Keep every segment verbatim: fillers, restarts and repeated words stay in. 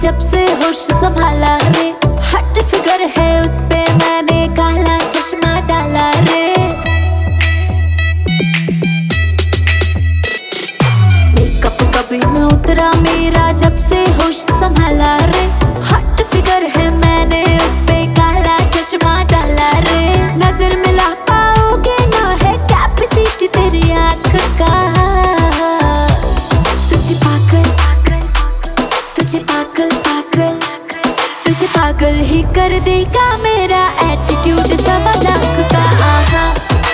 जब से होश संभाला रे, हट फिगर है उस पे मैंने काला चश्मा डाला रे। मेकअप कभी न उतरा मेरा जब से होश संभाला रे, हट फिगर है मैंने उस पे काला चश्मा डाला रे। नजर मिला पाओगे ना है कैपेसिटी तेरी आँख का, तुझे पागल तुझे पागल पागल तुझे पागल ही कर देगा मेरा एटीट्यूड सवा लाख का। आहा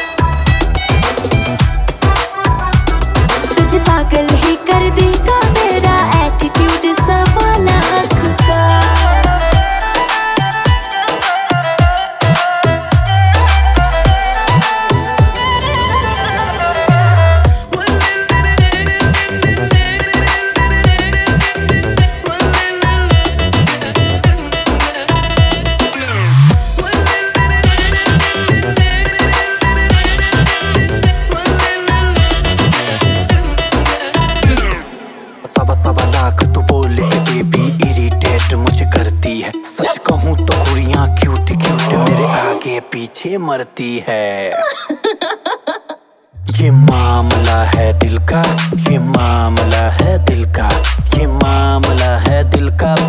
तुझे पागल ही कर देगा मेरा एटीट्यूड सवा लाख का। सवा सवा लाख तू बोल के भी इरिटेट मुझे करती है। सच कहूँ तो कुड़ियाँ क्यूट क्यूट मेरे आगे पीछे मरती है। ये मामला है दिल का, ये मामला है दिल का, ये मामला है दिल का।